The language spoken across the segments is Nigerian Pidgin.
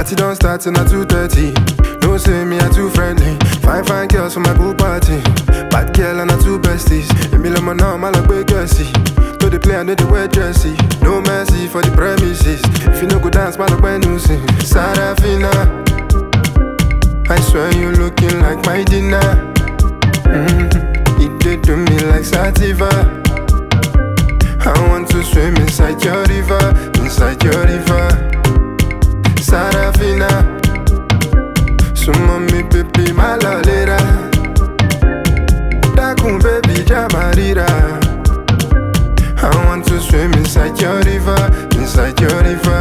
party don't start till 2:30. No say me I too friendly. Fine girls for my pool party. Bad girl and I two besties. Emile my now, my like big girlsy. To the play I know the wear jersey. No mercy for the premises. If you no go dance, man, like when you sing. Sarafina, I swear you looking like my dinner. It did to me like Sativa. I want to swim inside your river, inside your river. Sarafina, so mommy baby my lolera. Dakun baby jamarira. I want to swim inside your river, inside your river.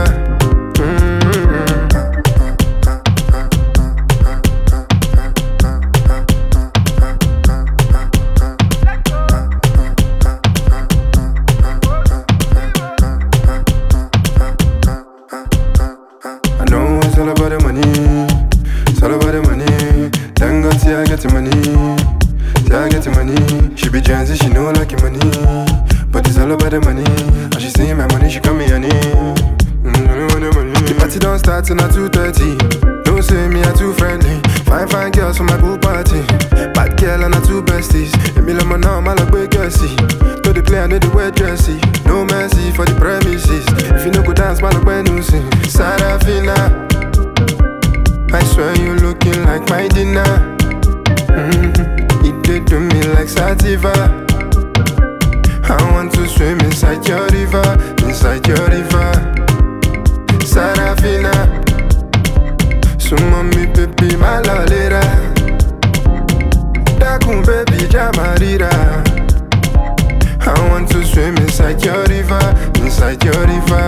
I know it's all about the money, it's all about the money. Thank God, see I get the money, see I get the money. She be Jancy, she know like the money, but it's all about the money. And she see my money, she call me honey. The party don't start till 2:30. No say me I too friendly. Fine girls for my pool party. Bad girl and I two besties. Emile my now, my like big girlsy. To the play I know the wear jersey. No mercy for the premises. If you no go dance, man, like when you sing. Sarafina, I swear you looking like my dinner. It did to me like Sativa. I want to swim inside your river, inside your river. Sarafina, so mommy baby my lolera. Dakun baby jamarira. I want to swim inside your river, inside your river.